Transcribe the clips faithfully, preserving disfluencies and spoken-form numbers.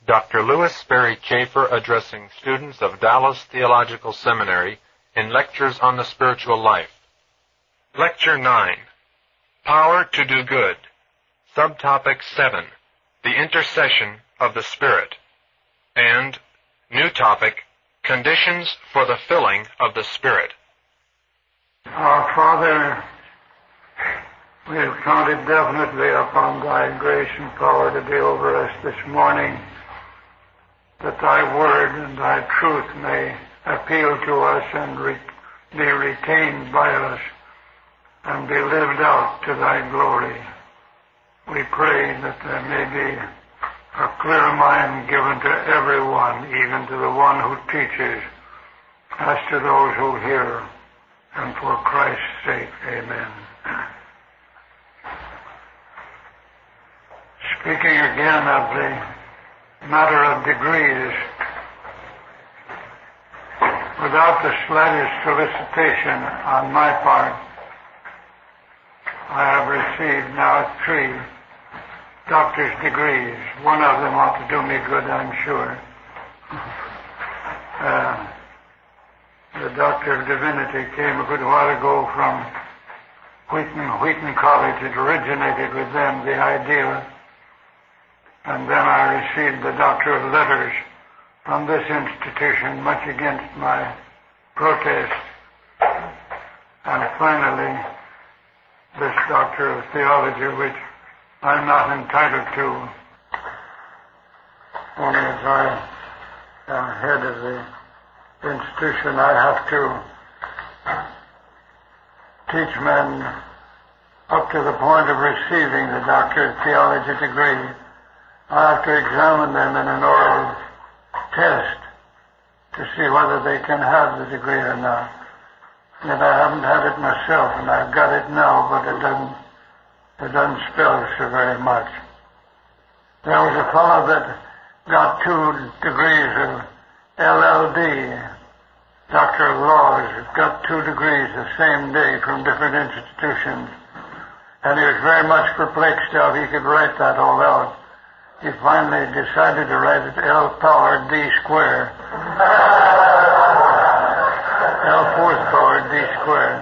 Doctor Lewis Sperry Chafer addressing students of Dallas Theological Seminary in Lectures on the Spiritual Life. Lecture nine, Power to Do Good. Subtopic seven, The Intercession of the Spirit. And new topic, Conditions for the Filling of the Spirit. Our Father, we have counted definitely upon Thy grace and power to be over us this morning, that Thy word and Thy truth may appeal to us and re- be retained by us and be lived out to Thy glory. We pray that there may be a clear mind given to everyone, even to the one who teaches, as to those who hear, and for Christ's sake, amen. Speaking again of the matter of degrees, without the slightest solicitation on my part, I have received now three doctor's degrees. One of them ought to do me good, I'm sure. Uh, the Doctor of Divinity came a good while ago from Wheaton, Wheaton College. It originated with them, the idea. And then I received the Doctor of Letters from this institution, much against my protest. And finally, this Doctor of Theology, which I'm not entitled to, only as I am head of the institution, I have to teach men up to the point of receiving the Doctor of Theology degree. I have to examine them in an oral test to see whether they can have the degree or not. Yet I haven't had it myself, and I've got it now, but it doesn't, it doesn't spell so very much. There was a fellow that got two degrees of L L D, Doctor of Laws, got two degrees the same day from different institutions, and he was very much perplexed how he could write that all out. He finally decided to write it L power D squared. L fourth power D squared.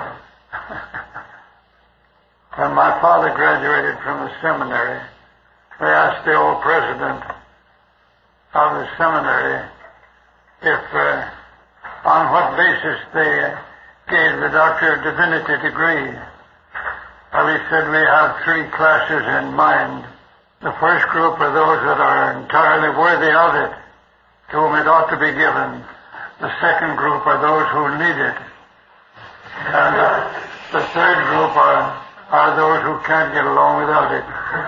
When my father graduated from the seminary, they asked the old president of the seminary if, uh, on what basis they gave the Doctor of Divinity degree. Well, he said, we have three classes in mind. The first group are those that are entirely worthy of it, to whom it ought to be given. The second group are those who need it. And the, the third group are, are those who can't get along without it.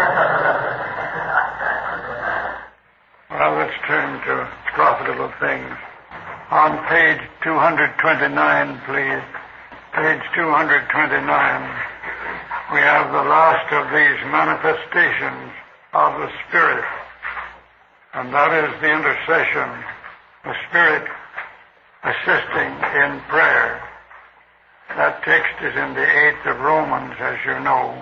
Well, let's turn to profitable things. On page two twenty-nine, please. Page two twenty-nine, we have the last of these manifestations of the Spirit, and that is the intercession, the Spirit assisting in prayer. That text is in the eighth of Romans, as you know.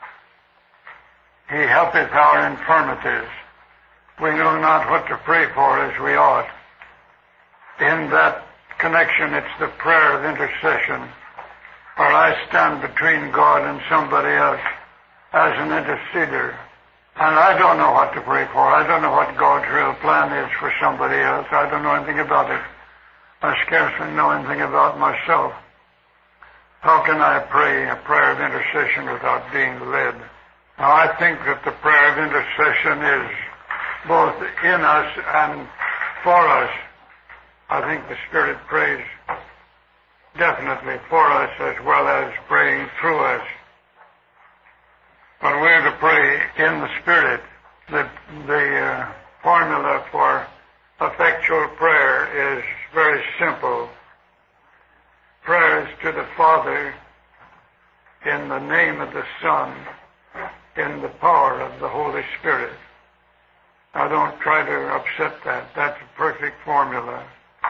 He helpeth our infirmities. We know not what to pray for as we ought. In that connection, it's the prayer of intercession, where I stand between God and somebody else as an interceder. And I don't know what to pray for. I don't know what God's real plan is for somebody else. I don't know anything about it. I scarcely know anything about myself. How can I pray a prayer of intercession without being led? Now, I think that the prayer of intercession is both in us and for us. I think the Spirit prays definitely for us as well as praying through us. But we're to pray in the Spirit. The, the uh, formula for effectual prayer is very simple. Prayer is to the Father in the name of the Son, in the power of the Holy Spirit. Now, don't try to upset that. That's a perfect formula.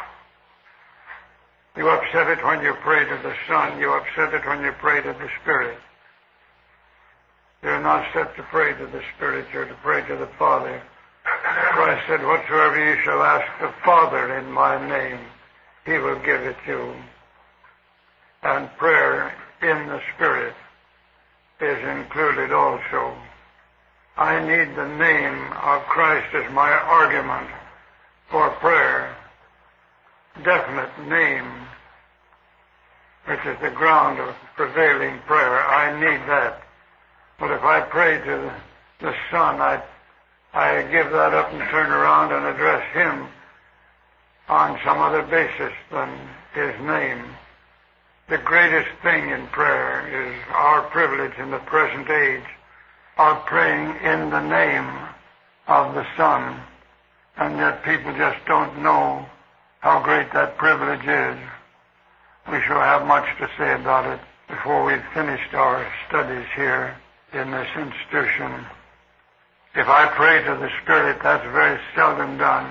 You upset it when you pray to the Son. You upset it when you pray to the Spirit. You're not set to pray to the Spirit. You're to pray to the Father. Christ said, whatsoever you shall ask the Father in my name, he will give it you. And prayer in the Spirit is included also. I need the name of Christ as my argument for prayer. Definite name, which is the ground of prevailing prayer. I need that. But if I pray to the Son, I, I give that up and turn around and address Him on some other basis than His name. The greatest thing in prayer is our privilege in the present age of praying in the name of the Son, and yet people just don't know how great that privilege is. We shall have much to say about it before we've finished our studies here in this institution. If I pray to the Spirit, that's very seldom done.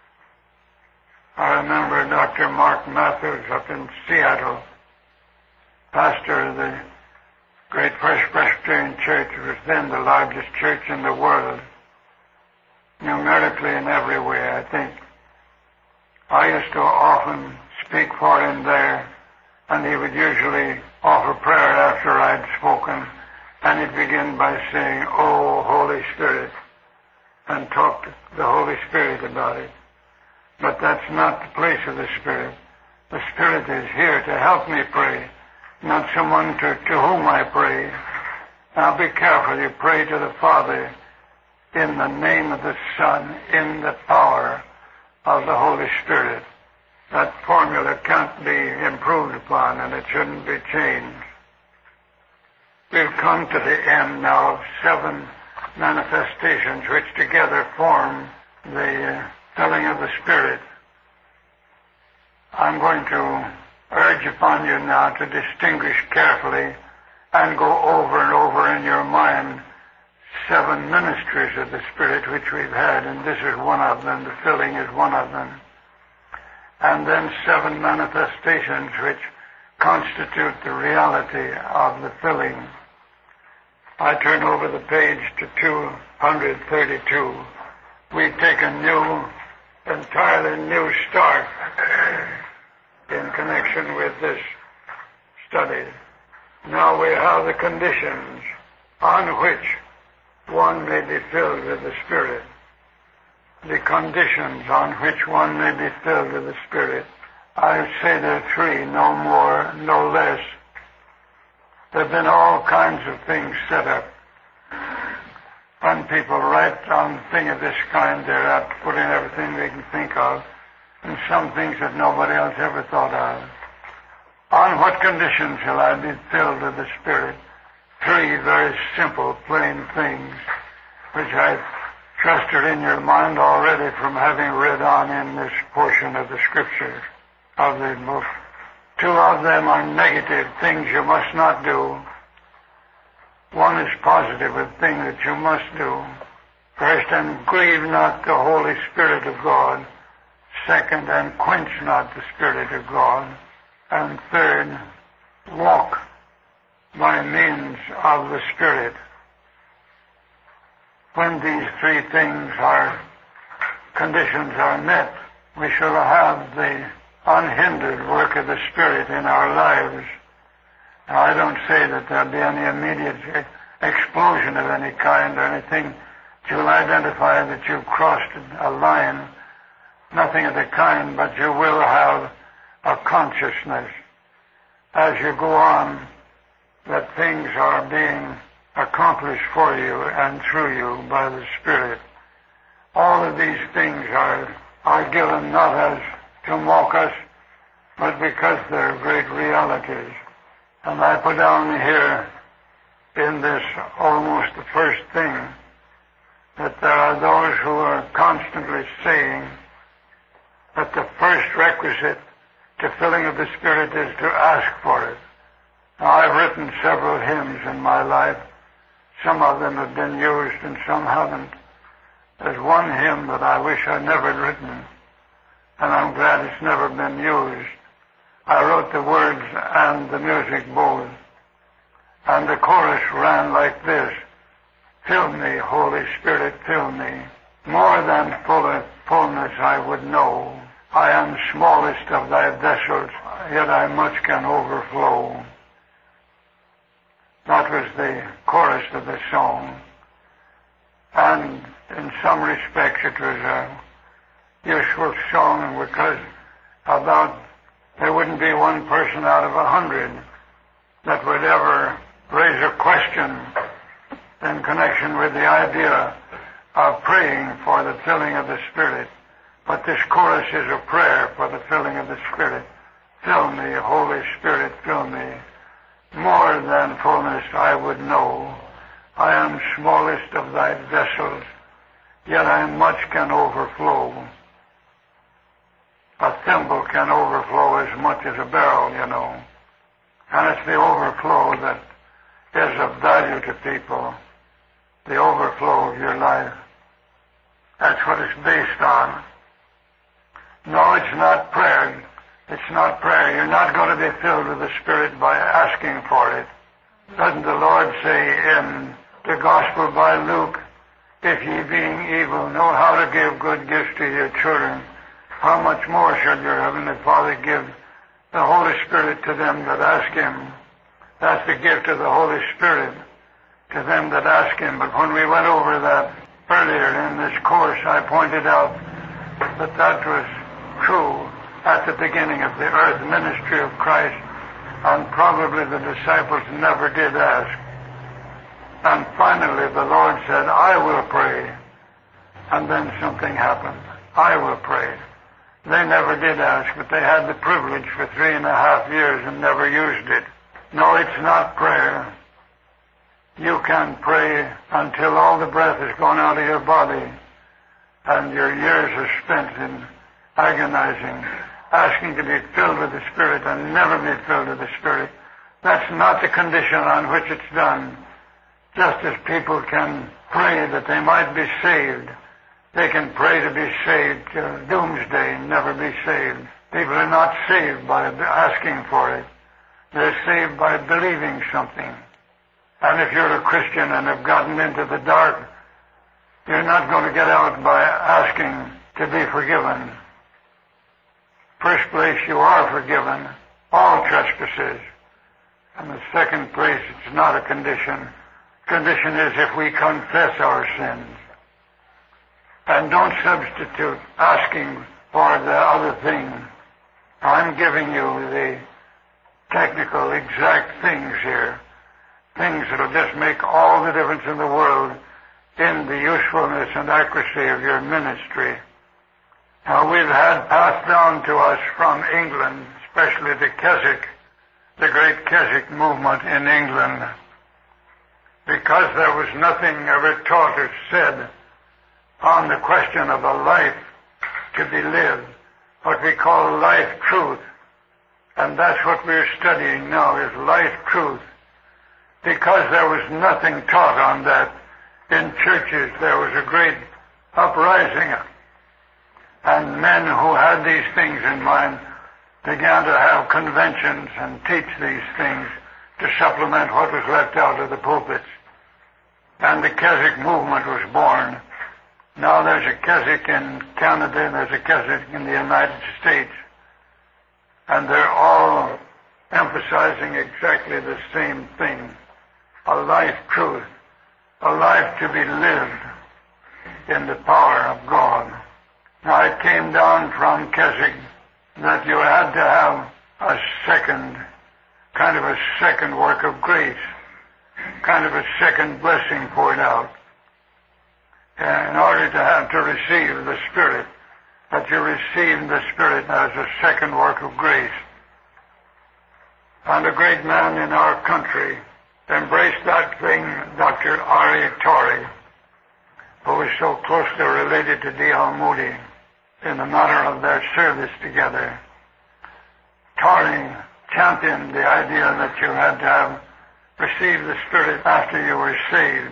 I remember Doctor Mark Matthews up in Seattle, pastor of the Great First Presbyterian Church, which was then the largest church in the world, numerically in every way, I think. I used to often speak for him there, and he would usually offer prayer after I'd spoken, and he'd begin by saying, "Oh, Holy Spirit," and talk to the Holy Spirit about it. But that's not the place of the Spirit. The Spirit is here to help me pray, not someone to, to whom I pray. Now be careful, you pray to the Father in the name of the Son, in the power of the Holy Spirit. That formula can't be improved upon, and it shouldn't be changed. We've come to the end now of seven manifestations which together form the uh, filling of the Spirit. I'm going to urge upon you now to distinguish carefully and go over and over in your mind seven ministries of the Spirit which we've had, and this is one of them, the filling is one of them. And then seven manifestations which constitute the reality of the filling. I turn over the page to two hundred thirty-two. We take a new, entirely new start in connection with this study. Now we have the conditions on which one may be filled with the Spirit. The conditions on which one may be filled with the Spirit. I say there are three, no more, no less. There have been all kinds of things set up. When people write on a thing of this kind, they're apt to put in everything they can think of, and some things that nobody else ever thought of. On what conditions shall I be filled with the Spirit? Three very simple, plain things, which I trust are in your mind already from having read on in this portion of the Scriptures of the book. Two of them are negative, things you must not do. One is positive, a thing that you must do. First, and grieve not the Holy Spirit of God. Second, and quench not the Spirit of God. And third, walk by means of the Spirit. When these three things are, conditions are met, we shall have the unhindered work of the Spirit in our lives. Now, I don't say that there'll be any immediate explosion of any kind or anything. You'll identify that you've crossed a line. Nothing of the kind, but you will have a consciousness as you go on that things are being accomplished for you and through you by the Spirit. All of these things are, are given not as to mock us, but because they're great realities. And I put down here in this almost the first thing that there are those who are constantly saying that the first requisite to filling of the Spirit is to ask for it. Now, I've written several hymns in my life. Some of them have been used and some haven't. There's one hymn that I wish I'd never written, and I'm glad it's never been used. I wrote the words and the music both, and the chorus ran like this: "Fill me, Holy Spirit, fill me. more than full, fullness I would know. I am smallest of thy vessels, yet I much can overflow. That was the chorus of the song. And in some respects it was a useful song because about there wouldn't be one person out of a hundred that would ever raise a question in connection with the idea of praying for the filling of the Spirit. But this chorus is a prayer for the filling of the Spirit. Fill me, Holy Spirit, fill me. More than fullness I would know. I am smallest of thy vessels, yet I much can overflow. A thimble can overflow as much as a barrel, you know. And it's the overflow that is of value to people. The overflow of your life. That's what it's based on. No, it's not prayer. It's not prayer. You're not going to be filled with the Spirit by asking for it. Doesn't the Lord say in the Gospel by Luke, if ye being evil know how to give good gifts to your children, how much more shall your Heavenly Father give the Holy Spirit to them that ask Him? That's the gift of the Holy Spirit to them that ask Him. But when we went over that earlier in this course, I pointed out that that was true at the beginning of the earth ministry of Christ, and probably the disciples never did ask. And finally the Lord said, I will pray. And then something happened. I will pray. They never did ask, but they had the privilege for three and a half years and never used it. No, it's not prayer. You can pray until all the breath has gone out of your body and your years are spent in agonizing, asking to be filled with the Spirit and never be filled with the Spirit. That's not the condition on which it's done. Just as people can pray that they might be saved, they can pray to be saved till doomsday and never be saved. People are not saved by asking for it. They're saved by believing something. And if you're a Christian and have gotten into the dark, you're not going to get out by asking to be forgiven. First place, you are forgiven, all trespasses. And the second place, it's not a condition. Condition is if we confess our sins. And don't substitute asking for the other thing. I'm giving you the technical, exact things here. Things that'll just make all the difference in the world in the usefulness and accuracy of your ministry. Now, we've had passed down to us from England, especially the Keswick, the great Keswick movement in England, because there was nothing ever taught or said on the question of a life to be lived, what we call life truth. And that's what we're studying now, is life truth. Because there was nothing taught on that in churches, there was a great uprising. And men who had these things in mind began to have conventions and teach these things to supplement what was left out of the pulpits. And the Keswick movement was born. Now there's a Keswick in Canada and there's a Keswick in the United States. And they're all emphasizing exactly the same thing. A life truth. A life to be lived in the power of God. Now it came down from Keswick that you had to have a second, kind of a second work of grace, kind of a second blessing poured out. In order to have to receive the Spirit, that you receive the Spirit as a second work of grace. And a great man in our country embraced that thing, Doctor R A Torrey, who was so closely related to D L Moody in the matter of their service together. Torrey championed the idea that you had to have received the Spirit after you were saved.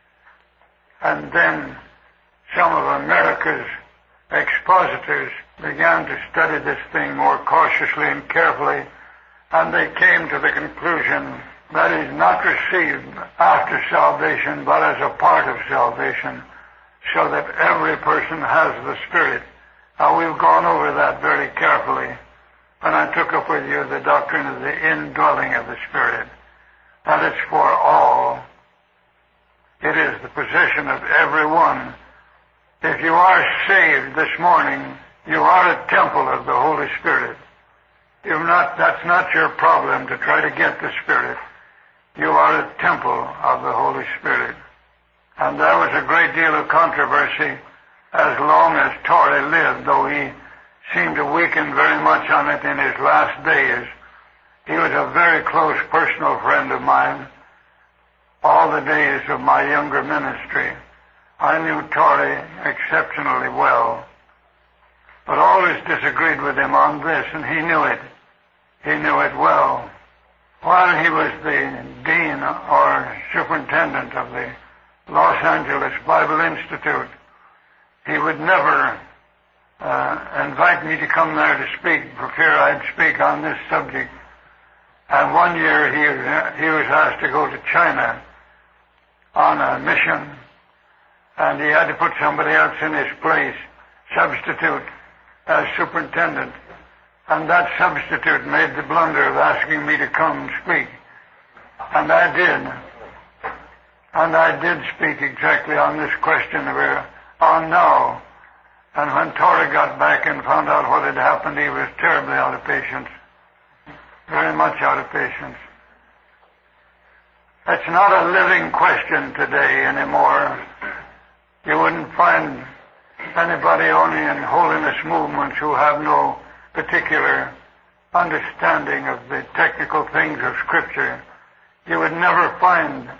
And then some of America's expositors began to study this thing more cautiously and carefully, and they came to the conclusion that is not received after salvation, but as a part of salvation. so that every person has the Spirit. Now, we've gone over that very carefully when I took up with you the doctrine of the indwelling of the Spirit. That is for all. It is the possession of everyone. If you are saved this morning, you are a temple of the Holy Spirit. You're not, that's not your problem to try to get the Spirit. You are a temple of the Holy Spirit. And there was a great deal of controversy as long as Torrey lived, though he seemed to weaken very much on it in his last days. He was a very close personal friend of mine all the days of my younger ministry. I knew Torrey exceptionally well, but always disagreed with him on this, and he knew it. He knew it well. While he was the dean or superintendent of the Los Angeles Bible Institute, he would never uh, invite me to come there to speak for fear I'd speak on this subject. And one year he, he was asked to go to China on a mission, and he had to put somebody else in his place, substitute, as superintendent. And that substitute made the blunder of asking me to come speak. And I did. And I did speak exactly on this question we're on now. And when Torrey got back and found out what had happened, he was terribly out of patience. Very much out of patience. It's not a living question today anymore. You wouldn't find anybody only in holiness movements who have no particular understanding of the technical things of Scripture. You would never find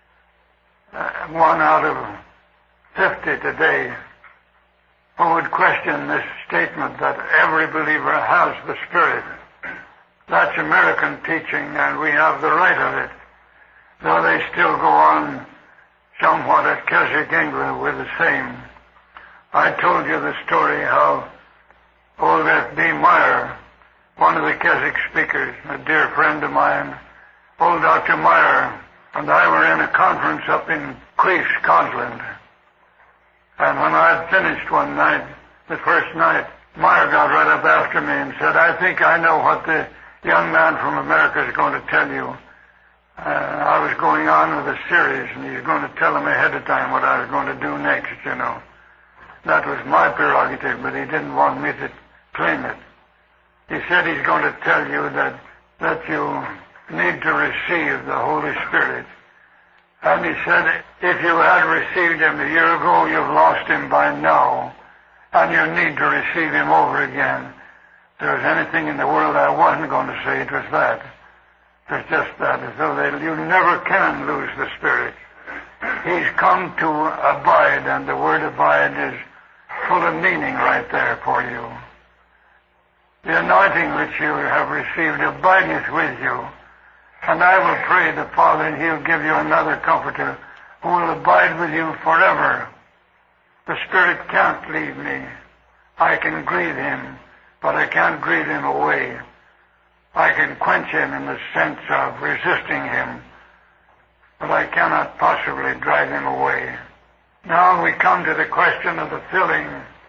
uh, one out of fifty today who would question this statement that every believer has the Spirit. That's American teaching, and we have the right of it, though they still go on somewhat at Keswick, England, with the same. I told you the story how old F B Meyer, one of the Keswick speakers, a dear friend of mine, old Doctor Meyer, and I were in a conference up in Crieff, Scotland. And when I had finished one night, the first night, Meyer got right up after me and said, I think I know what the young man from America is going to tell you. Uh, I was going on with a series, and he's going to tell him ahead of time what I was going to do next, you know. That was my prerogative, but he didn't want me to claim it. He said he's going to tell you that, that you need to receive the Holy Spirit. And he said, if you had received him a year ago, you've lost him by now, and you need to receive him over again. If there was anything in the world I wasn't going to say, it was that. It was just that, as though they, you never can lose the Spirit. He's come to abide, and the word abide is full of meaning right there for you. The anointing which you have received abideth with you. And I will pray the Father, and he'll give you another comforter who will abide with you forever. The Spirit can't leave me. I can grieve him, but I can't grieve him away. I can quench him in the sense of resisting him, but I cannot possibly drive him away. Now we come to the question of the filling.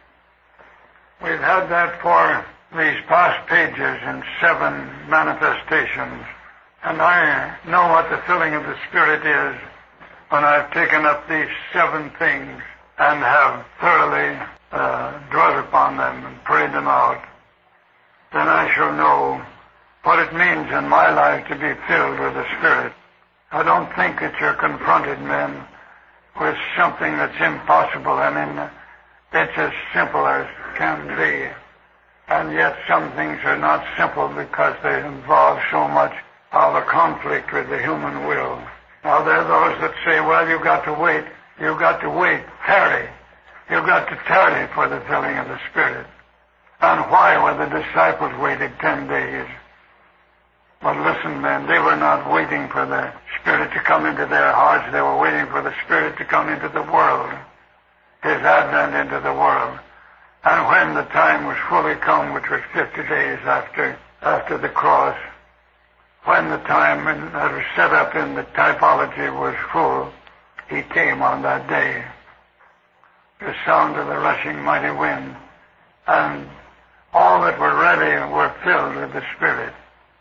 We've had that for these past pages in seven manifestations. And I know what the filling of the Spirit is when I've taken up these seven things and have thoroughly uh, dwelt upon them and prayed them out. Then I shall know what it means in my life to be filled with the Spirit. I don't think that you're confronted, men, with something that's impossible. I mean, it's as simple as can be. And yet some things are not simple because they involve so much of a conflict with the human will. Now, there are those that say, well, you've got to wait. You've got to wait. Tarry. You've got to tarry for the filling of the Spirit. And why were the disciples waiting ten days? But listen, men, they were not waiting for the Spirit to come into their hearts. They were waiting for the Spirit to come into the world, his advent into the world. And when the time was fully come, which was fifty days after, after the cross, when the time that was set up in the typology was full, he came on that day. the sound of the rushing mighty wind, and all that were ready were filled with the Spirit,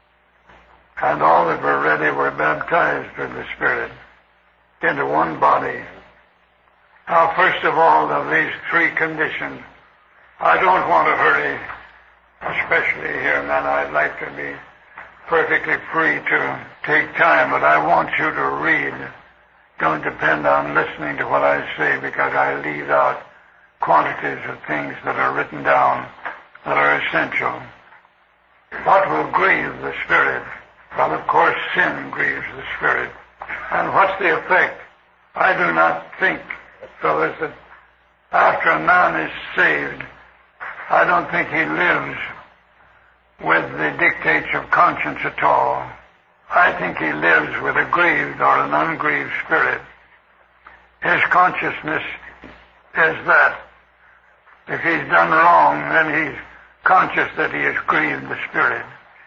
and all that were ready were baptized with the Spirit into one body. Now, first of all, of these three conditions, I don't want to hurry, especially here, man. I'd like to be perfectly free to take time, but I want you to read. Don't depend on listening to what I say, because I leave out quantities of things that are written down that are essential. What will grieve the Spirit? Well, of course, sin grieves the Spirit. And what's the effect? I do not think, fellas, that after a man is saved, I don't think he lives with the dictates of conscience at all. I think he lives with a grieved or an ungrieved spirit. His consciousness is that if he's done wrong, then he's conscious that he has grieved the Spirit.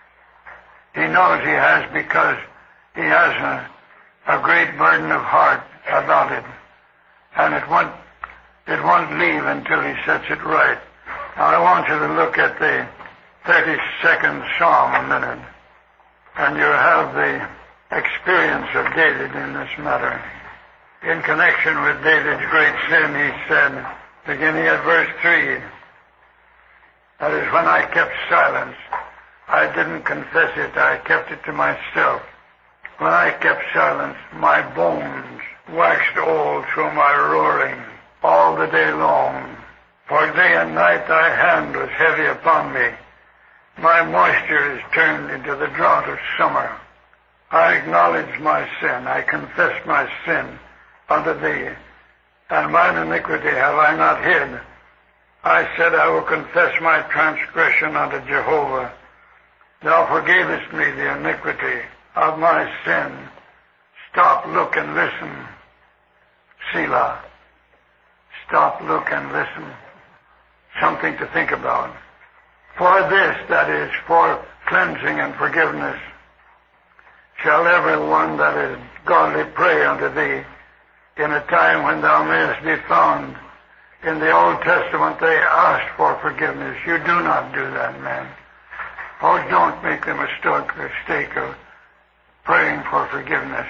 He knows he has, because he has a, a great burden of heart about it. And it won't, it won't leave until he sets it right. Now, I want you to look at the thirty-second Psalm a minute, and you'll have the experience of David in this matter. In connection with David's great sin, he said, beginning at verse three, that is, when I kept silence, I didn't confess it, I kept it to myself. When I kept silence, my bones waxed old through my roaring all the day long. For day and night thy hand was heavy upon me. My moisture is turned into the drought of summer. I acknowledge my sin, I confess my sin unto thee, and mine iniquity have I not hid. I said, I will confess my transgression unto Jehovah. Thou forgavest me the iniquity of my sin. Stop, look, and listen. Selah. Stop, look, and listen. Something to think about. For this, that is, for cleansing and forgiveness, shall every one that is godly pray unto thee in a time when thou mayest be found. In the Old Testament they asked for forgiveness. You do not do that, man. Oh, don't make the mistake, mistake of praying for forgiveness.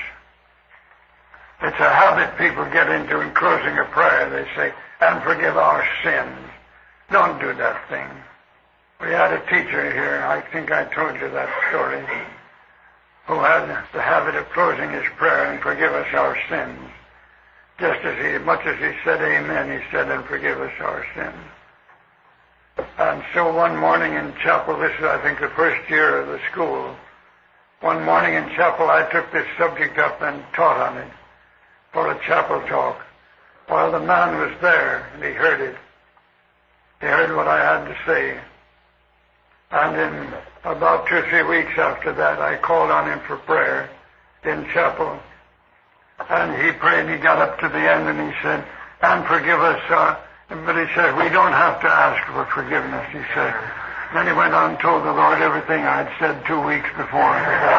It's a habit people get into in closing a prayer. They say, and forgive our sins. Don't do that thing. We had a teacher here, I think I told you that story, who had the habit of closing his prayer, and forgive us our sins. Just as he, much as he said amen, he said, and forgive us our sins. And so one morning in chapel, this is I think the first year of the school, one morning in chapel I took this subject up and taught on it for a chapel talk. While the man was there, and he heard it. He heard what I had to say. And in about two or three weeks after that, I called on him for prayer in chapel. And he prayed, he got up to the end, and he said, and forgive us. Uh, but he said, we don't have to ask for forgiveness, he said. Then he went on and told the Lord everything I'd said two weeks before.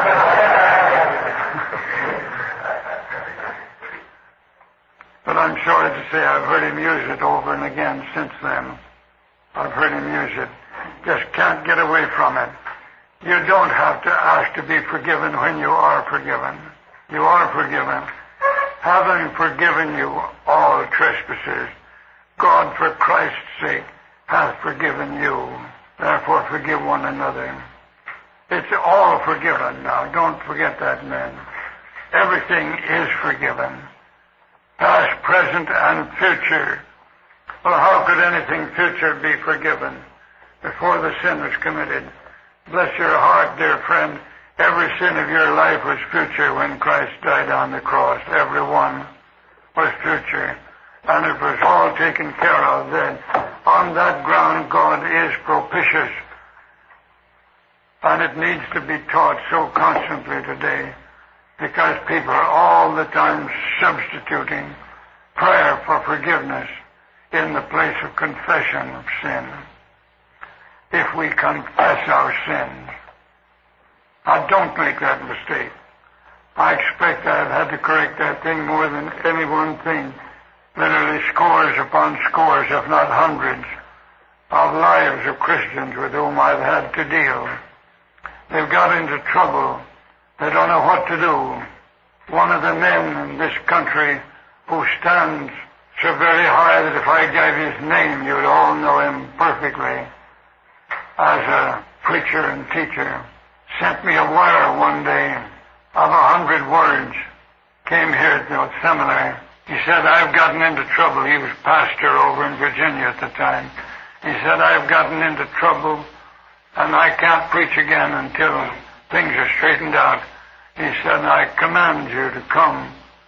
But I'm sorry to say I've heard him use it over and again since then. I've heard him use it. Just can't get away from it. You don't have to ask to be forgiven when you are forgiven. You are forgiven. Having forgiven you all trespasses, God, for Christ's sake, hath forgiven you. Therefore forgive one another. It's all forgiven now. Don't forget that, men. Everything is forgiven. Past, present, and future. Well, how could anything future be forgiven before the sin was committed? Bless your heart, dear friend. Every sin of your life was future when Christ died on the cross. Every one was future. And it was all taken care of then. On that ground, God is propitious. And it needs to be taught so constantly today, because people are all the time substituting prayer for forgiveness in the place of confession of sin. If we confess our sins, now don't make that mistake. I expect I've had to correct that thing more than any one thing literally scores upon scores, if not hundreds, of lives of Christians with whom I've had to deal. They've got into trouble. They don't know what to do. One of the men in this country who stands so very high that if I gave his name, you'd all know him perfectly as a preacher and teacher, sent me a wire one day of a hundred words. Came here at the seminary. He said, I've gotten into trouble. He was pastor over in Virginia at the time. He said, I've gotten into trouble and I can't preach again until things are straightened out. He said, I command you to come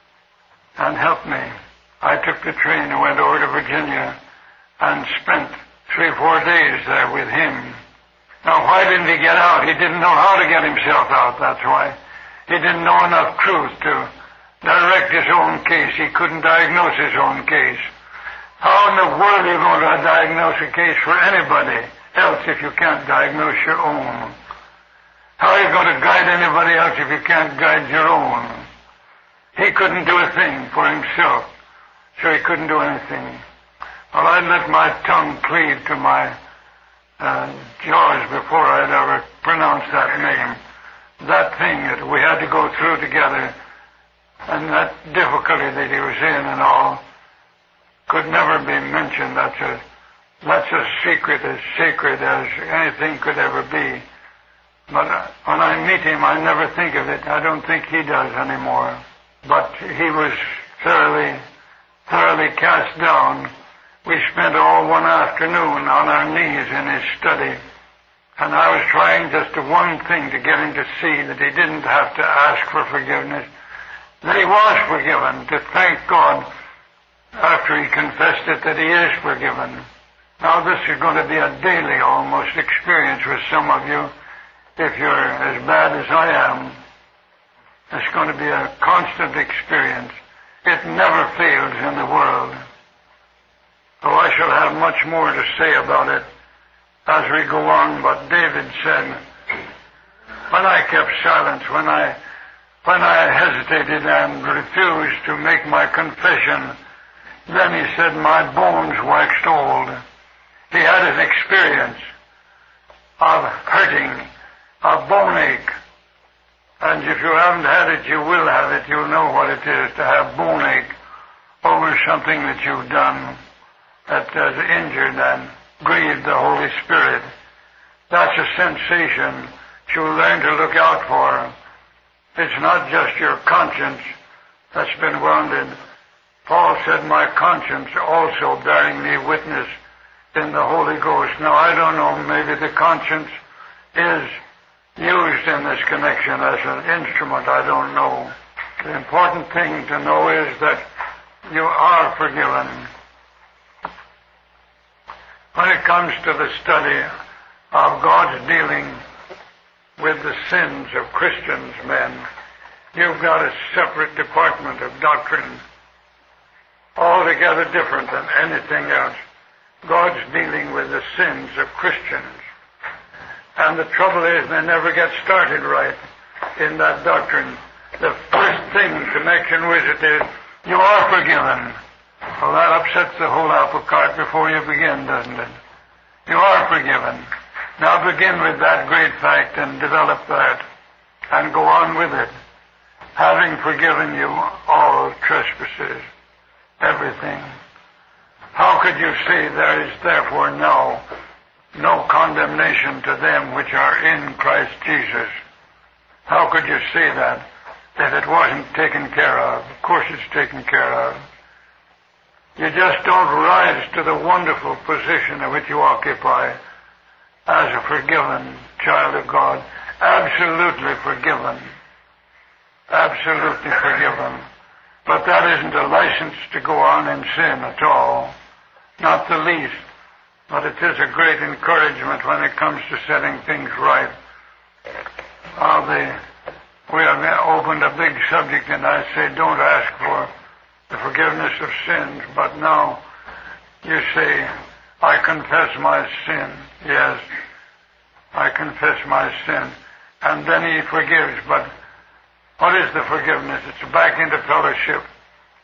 and help me. I took the train and went over to Virginia and spent three, four days there with him. Now, why didn't he get out? He didn't know how to get himself out, that's why. He didn't know enough truth to direct his own case. He couldn't diagnose his own case. How in the world are you going to diagnose a case for anybody else if you can't diagnose your own? How are you going to guide anybody else if you can't guide your own? He couldn't do a thing for himself, so he couldn't do anything. Well, I let my tongue cleave to my uh, jaws before I'd ever pronounced that name. That thing that we had to go through together, and that difficulty that he was in and all, could never be mentioned. That's a, that's a secret as sacred as anything could ever be. But uh, when I meet him, I never think of it. I don't think he does anymore. But he was thoroughly, thoroughly cast down. We spent all one afternoon on our knees in his study. And I was trying just to one thing, to get him to see that he didn't have to ask for forgiveness, that he was forgiven, to thank God after he confessed it that he is forgiven. Now this is going to be a daily almost experience with some of you. If you're as bad as I am, it's going to be a constant experience. It never fails in the world. Oh, I shall have much more to say about it as we go on, but David said, when I kept silence, when I when I hesitated and refused to make my confession, then he said, my bones waxed old. He had an experience of hurting, of bone ache. And if you haven't had it, you will have it. You'll know what it is to have bone ache over something that you've done that has injured and grieved the Holy Spirit. That's a sensation you'll learn to look out for. It's not just your conscience that's been wounded. Paul said, my conscience also bearing me witness in the Holy Ghost. Now, I don't know, maybe the conscience is used in this connection as an instrument. I don't know. The important thing to know is that you are forgiven. When it comes to the study of God's dealing with the sins of Christians, men, you've got a separate department of doctrine, altogether different than anything else. God's dealing with the sins of Christians. And the trouble is they never get started right in that doctrine. The first thing in connection with it is, you are forgiven. Well, that upsets the whole apple cart before you begin, doesn't it? You are forgiven. Now begin with that great fact and develop that and go on with it. Having forgiven you all trespasses, everything. How could you say there is therefore now no condemnation to them which are in Christ Jesus? How could you say that if it wasn't taken care of? Of course it's taken care of. You just don't rise to the wonderful position in which you occupy as a forgiven child of God. Absolutely forgiven. Absolutely forgiven. But that isn't a license to go on in sin at all. Not the least. But it is a great encouragement when it comes to setting things right. Uh, the, we have opened a big subject, and I say don't ask for the forgiveness of sins, but now you say, I confess my sin. Yes, I confess my sin. And then he forgives. But what is the forgiveness? It's back into fellowship.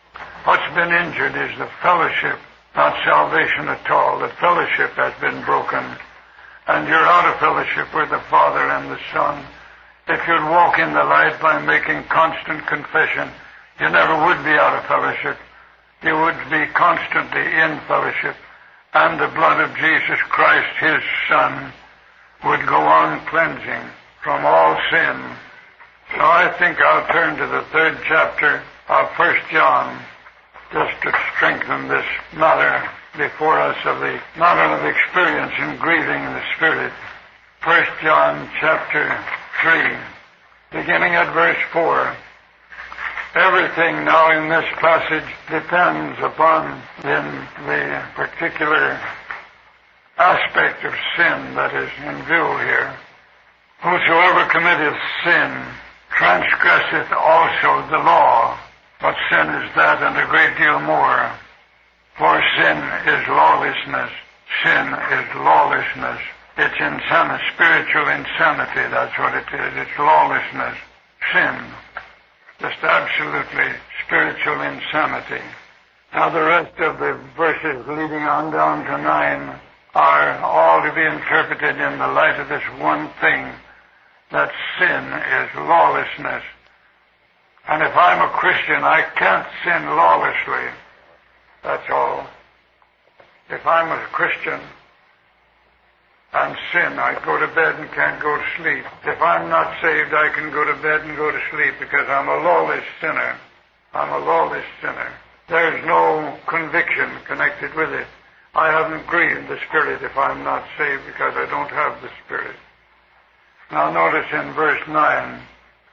What's been injured is the fellowship, not salvation at all. The fellowship has been broken, and you're out of fellowship with the Father and the Son. If you'd walk in the light by making constant confession, you never would be out of fellowship. You would be constantly in fellowship, and the blood of Jesus Christ, His Son, would go on cleansing from all sin. So I think I'll turn to the third chapter of First John, just to strengthen this matter before us of the matter of experience in grieving the Spirit. First John chapter three, beginning at verse four. Everything now in this passage depends upon then the particular aspect of sin that is in view here. Whosoever committeth sin transgresseth also the law. But sin is that and a great deal more. For sin is lawlessness. Sin is lawlessness. It's insanity, spiritual insanity, that's what it is. It's lawlessness. Sin. Just absolutely spiritual insanity. Now the rest of the verses leading on down to nine are all to be interpreted in the light of this one thing, that sin is lawlessness. And if I'm a Christian, I can't sin lawlessly. That's all. If I'm a Christian and sin, I go to bed and can't go to sleep. If I'm not saved, I can go to bed and go to sleep because I'm a lawless sinner. I'm a lawless sinner. There's no conviction connected with it. I haven't grieved the Spirit if I'm not saved because I don't have the Spirit. Now notice in verse nine,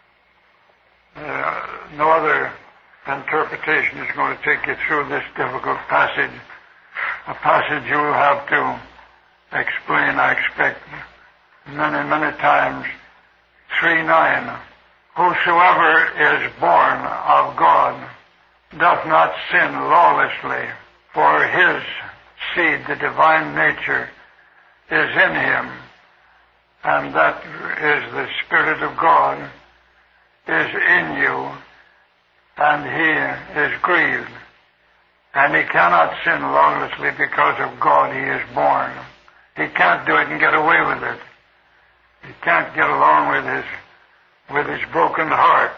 Uh, no other interpretation is going to take you through this difficult passage. A passage you will have to explain, I expect, many, many times. three nine. Whosoever is born of God doth not sin lawlessly, for his seed, the divine nature, is in him, and that is the Spirit of God, is in you, and he is grieved. And he cannot sin lawlessly because of God he is born. He can't do it and get away with it. He can't get along with his, with his broken heart.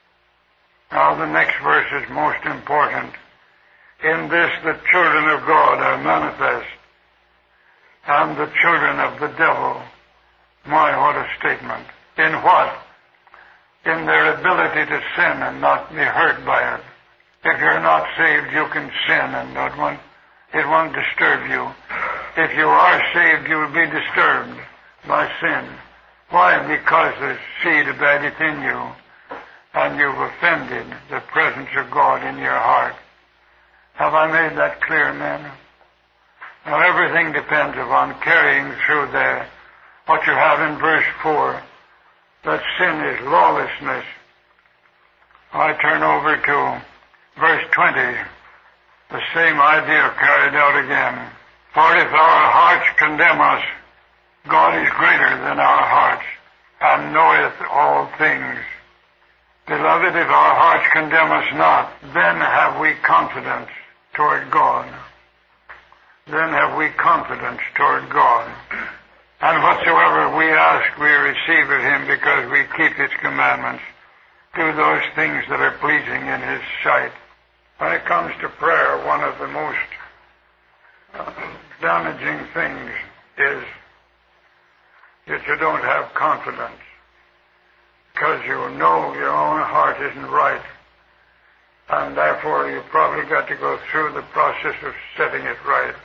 Now the next verse is most important. In this the children of God are manifest, and the children of the devil. My, what a statement. In what? In their ability to sin and not be hurt by it. If you're not saved, you can sin and not want, it won't disturb you. If you are saved, you will be disturbed by sin. Why? Because the seed abideth in you, and you've offended the presence of God in your heart. Have I made that clear, men? Now everything depends upon carrying through there what you have in verse four. That sin is lawlessness. I turn over to verse twenty. The same idea carried out again. For if our hearts condemn us, God is greater than our hearts, and knoweth all things. Beloved, if our hearts condemn us not, then have we confidence toward God. Then have we confidence toward God. And whatsoever we ask, we receive of him, because we keep his commandments, do those things that are pleasing in his sight. When it comes to prayer, one of the most uh, damaging things is that you don't have confidence, because you know your own heart isn't right, and therefore you've probably got to go through the process of setting it right.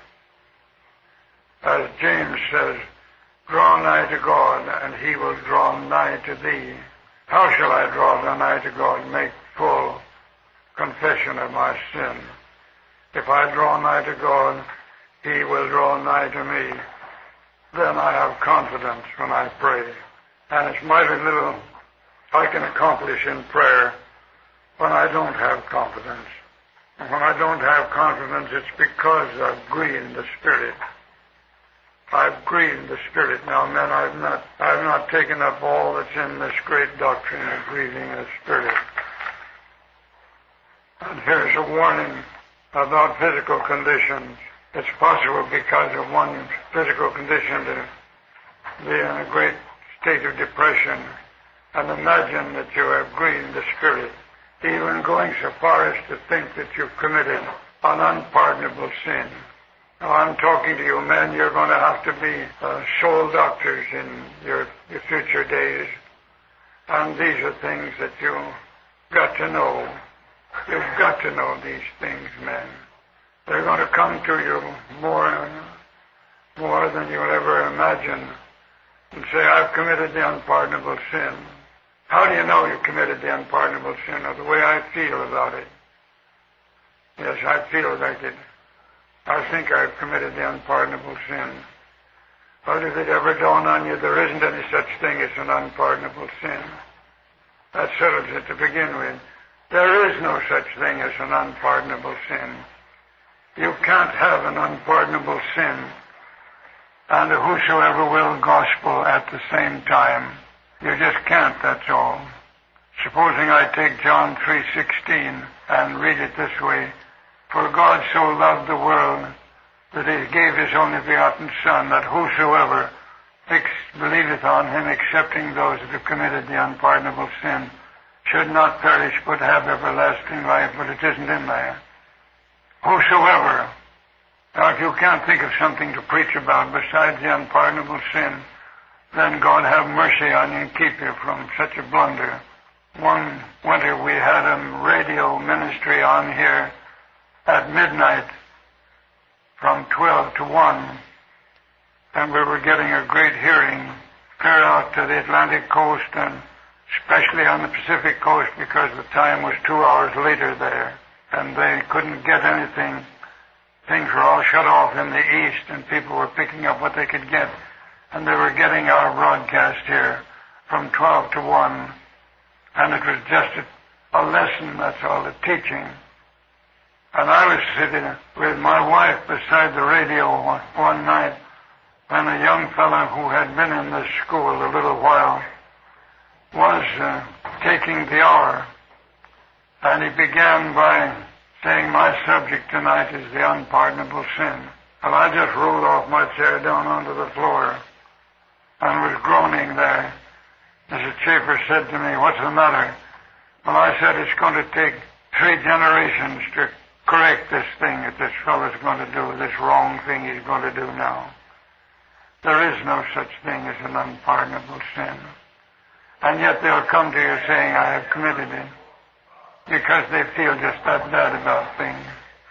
As James says, draw nigh to God, and he will draw nigh to thee. How shall I draw nigh to God? Make full confession of my sin. If I draw nigh to God, he will draw nigh to me. Then I have confidence when I pray. And it's mighty little I can accomplish in prayer when I don't have confidence. And when I don't have confidence, it's because I've grieved the Spirit. I've grieved the Spirit. Now, men, I've not, I've not taken up all that's in this great doctrine of grieving the Spirit. I And here's a warning about physical conditions. It's possible because of one's physical condition to be in a great state of depression and imagine that you have grieved the Spirit, even going so far as to think that you've committed an unpardonable sin. Now, I'm talking to you men, you're going to have to be uh, soul doctors in your, your future days. And these are things that you've got to know. You've got to know these things, men. They're going to come to you more, more than you'll ever imagine and say, I've committed the unpardonable sin. How do you know you committed the unpardonable sin? Or the way I feel about it. Yes, I feel like it. I think I've committed the unpardonable sin. But if it ever dawned on you there isn't any such thing as an unpardonable sin, that settles it to begin with. There is no such thing as an unpardonable sin. You can't have an unpardonable sin and a whosoever will gospel at the same time. You just can't, that's all. Supposing I take John three sixteen and read it this way, for God so loved the world that he gave his only begotten Son, that whosoever believeth on him, excepting those that have committed the unpardonable sin, should not perish but have everlasting life. But it isn't in there. Whosoever. Now, if you can't think of something to preach about besides the unpardonable sin, then God have mercy on you and keep you from such a blunder. One winter we had a radio ministry on here at midnight from twelve to one, and we were getting a great hearing clear out to the Atlantic coast and especially on the Pacific coast because the time was two hours later there, and they couldn't get anything. Things were all shut off in the east, and people were picking up what they could get, and they were getting our broadcast here from twelve to one, and it was just a, a lesson, that's all, the teaching. And I was sitting with my wife beside the radio one, one night when a young fellow who had been in this school a little while was uh, taking the hour, and he began by saying, my subject tonight is the unpardonable sin. Well, I just rolled off my chair down onto the floor and was groaning there. Missus Chafer said to me, what's the matter? Well, I said, it's going to take three generations to correct this thing that this fellow's going to do, this wrong thing he's going to do now. There is no such thing as an unpardonable sin. And yet they'll come to you saying, I have committed it, because they feel just that bad about things.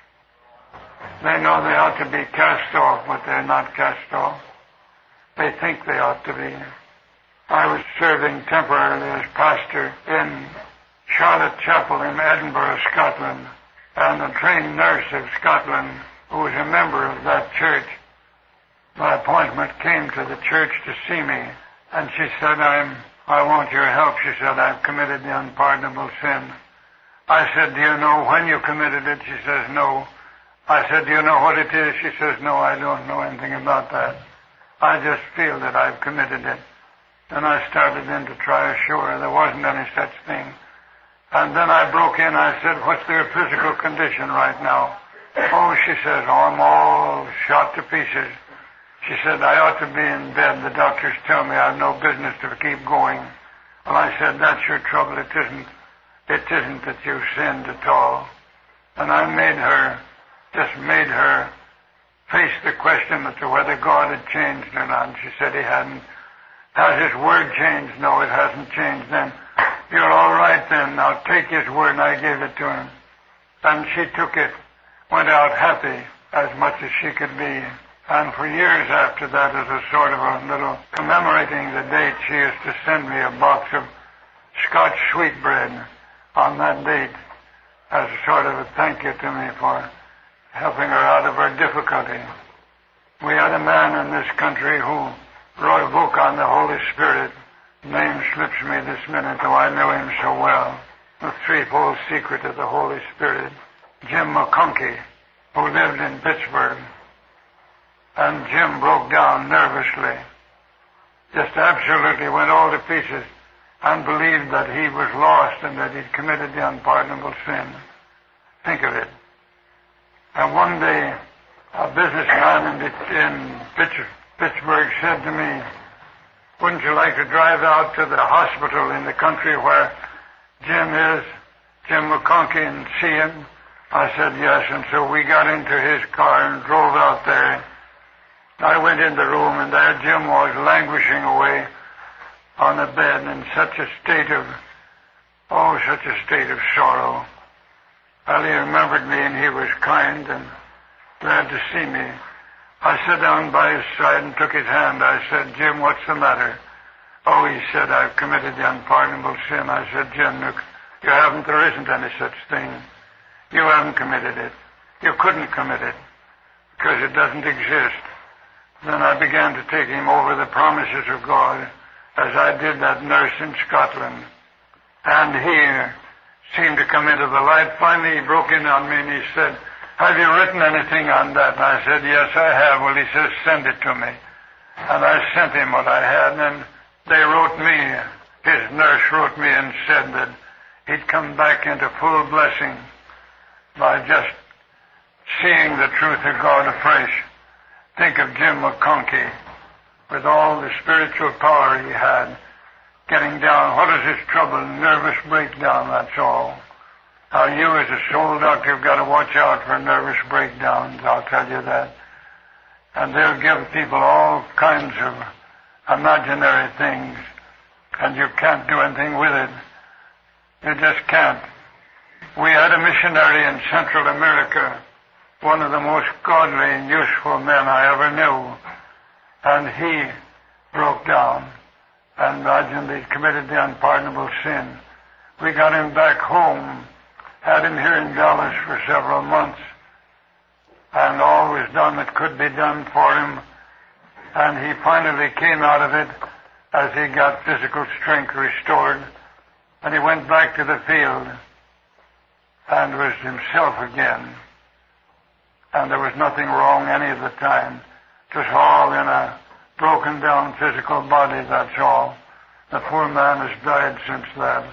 They know they ought to be cast off, but they're not cast off. They think they ought to be. I was serving temporarily as pastor in Charlotte Chapel in Edinburgh, Scotland, and the trained nurse of Scotland, who was a member of that church, by appointment came to the church to see me, and she said, I'm, I want your help. She said, I've committed the unpardonable sin. I said, do you know when you committed it? She says, no. I said, do you know what it is? She says, no, I don't know anything about that. I just feel that I've committed it. Then I started in to try to show her there wasn't any such thing. And then I broke in. I said, what's their physical condition right now? Oh, she says, oh, I'm all shot to pieces. She said, I ought to be in bed. The doctors tell me I've no business to keep going. Well, I said, that's your trouble. It isn't. It isn't that you've sinned at all. And I made her, just made her face the question as to whether God had changed or not. She said he hadn't. Has his word changed? No, it hasn't changed. Then you're all right then. Now take his word, and I gave it to him. And she took it, went out happy as much as she could be. And for years after that, as a sort of a little commemorating the date, she used to send me a box of Scotch sweetbread on that date as a sort of a thank you to me for helping her out of her difficulty. We had a man in this country who wrote a book on the Holy Spirit. The name slips me this minute, though I know him so well. The Threefold Secret of the Holy Spirit. Jim McConkie, who lived in Pittsburgh. And Jim broke down nervously. Just absolutely went all to pieces and believed that he was lost and that he'd committed the unpardonable sin. think of it. And one day, a businessman in, in Pittsburgh said to me, wouldn't you like to drive out to the hospital in the country where Jim is, Jim McConkie, and see him? I said yes, and so we got into his car and drove out there. I went in the room, and there Jim was languishing away on a bed in such a state of, oh, such a state of sorrow. Well, he remembered me, and he was kind and glad to see me. I sat down by his side and took his hand. I said, Jim, what's the matter? Oh, he said, I've committed the unpardonable sin. I said, Jim, look, you haven't, there isn't any such thing. You haven't committed it. You couldn't commit it because it doesn't exist. Then I began to take him over the promises of God as I did that nurse in Scotland. And he seemed to come into the light. Finally, he broke in on me and he said, have you written anything on that? And I said, yes, I have. Well, he says, send it to me. And I sent him what I had, and they wrote me, his nurse wrote me and said that he'd come back into full blessing by just seeing the truth of God afresh. Think of Jim McConkie, with all the spiritual power he had, getting down. What is his trouble? Nervous breakdown, that's all. Now, you as a soul doctor have got to watch out for nervous breakdowns, I'll tell you that. And they'll give people all kinds of imaginary things, and you can't do anything with it. You just can't. We had a missionary in Central America, one of the most godly and useful men I ever knew, and he broke down and imagined he'd committed the unpardonable sin. We got him back home, had him here in Dallas for several months, and all was done that could be done for him, and he finally came out of it as he got physical strength restored, and he went back to the field and was himself again, and there was nothing wrong any of the time, just all in a broken down physical body, that's all. The poor man has died since that.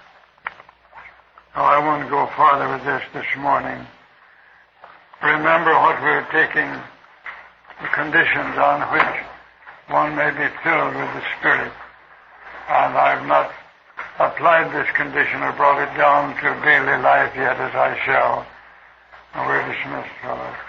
Oh, I won't go farther with this this morning. Remember what we're taking, the conditions on which one may be filled with the Spirit. And I've not applied this condition or brought it down to daily life yet, as I shall. And we're dismissed, fellows.